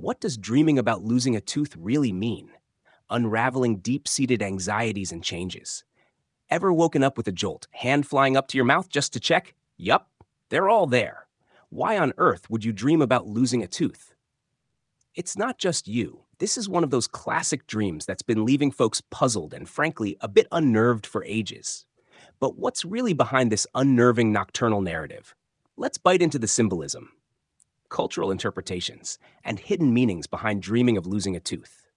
What does dreaming about losing a tooth really mean? Unraveling deep-seated anxieties and changes. Ever woken up with a jolt, hand flying up to your mouth just to check? Yup, they're all there. Why on earth would you dream about losing a tooth? It's not just you. This is one of those classic dreams that's been leaving folks puzzled and frankly a bit unnerved for ages. But what's really behind this unnerving nocturnal narrative? Let's bite into the symbolism, cultural interpretations, and hidden meanings behind dreaming of losing a tooth.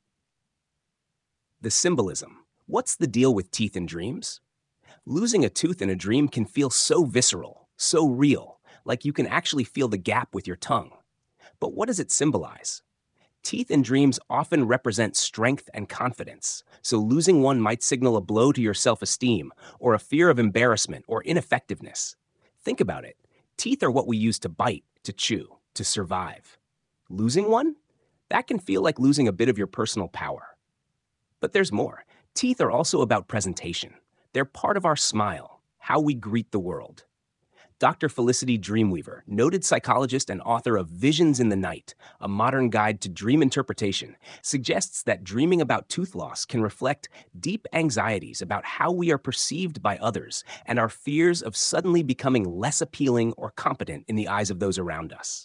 The symbolism. What's the deal with teeth in dreams? Losing a tooth in a dream can feel so visceral, so real, like you can actually feel the gap with your tongue. But what does it symbolize? Teeth in dreams often represent strength and confidence, so losing one might signal a blow to your self-esteem or a fear of embarrassment or ineffectiveness. Think about it. Teeth are what we use to bite, to chew, to survive. Losing one? That can feel like losing a bit of your personal power. But there's more. Teeth are also about presentation. They're part of our smile, how we greet the world. Dr. Felicity Dreamweaver, noted psychologist and author of Visions in the Night, a modern guide to dream interpretation, suggests that dreaming about tooth loss can reflect deep anxieties about how we are perceived by others and our fears of suddenly becoming less appealing or competent in the eyes of those around us.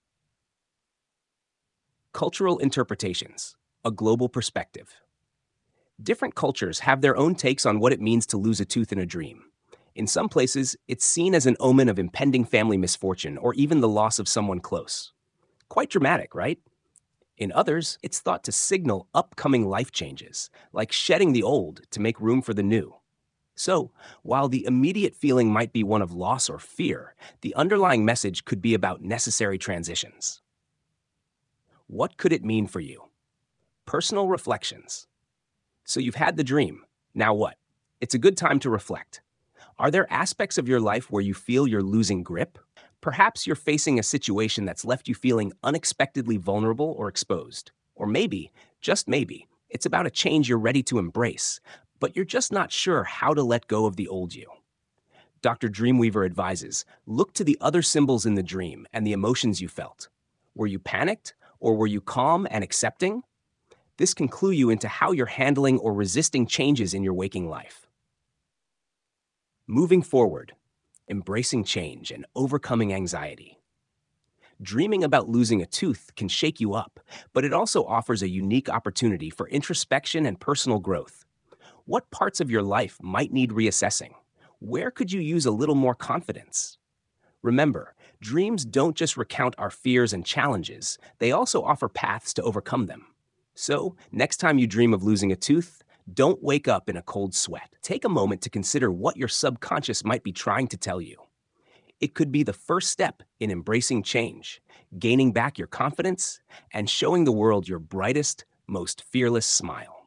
Cultural interpretations, a global perspective. Different cultures have their own takes on what it means to lose a tooth in a dream. In some places, it's seen as an omen of impending family misfortune or even the loss of someone close. Quite dramatic, right? In others, it's thought to signal upcoming life changes, like shedding the old to make room for the new. So, while the immediate feeling might be one of loss or fear, the underlying message could be about necessary transitions. What could it mean for you? Personal reflections. So you've had the dream. Now what? It's a good time to reflect. Are there aspects of your life where you feel you're losing grip? Perhaps you're facing a situation that's left you feeling unexpectedly vulnerable or exposed. Or maybe, just maybe, it's about a change you're ready to embrace, but you're just not sure how to let go of the old you. Dr. Dreamweaver advises, look to the other symbols in the dream and the emotions you felt. Were you panicked, or were you calm and accepting? This can clue you into how you're handling or resisting changes in your waking life. Moving forward, embracing change and overcoming anxiety. Dreaming about losing a tooth can shake you up, but it also offers a unique opportunity for introspection and personal growth. What parts of your life might need reassessing? Where could you use a little more confidence? Remember, dreams don't just recount our fears and challenges, they also offer paths to overcome them. So, next time you dream of losing a tooth, don't wake up in a cold sweat. Take a moment to consider what your subconscious might be trying to tell you. It could be the first step in embracing change, gaining back your confidence, and showing the world your brightest, most fearless smile.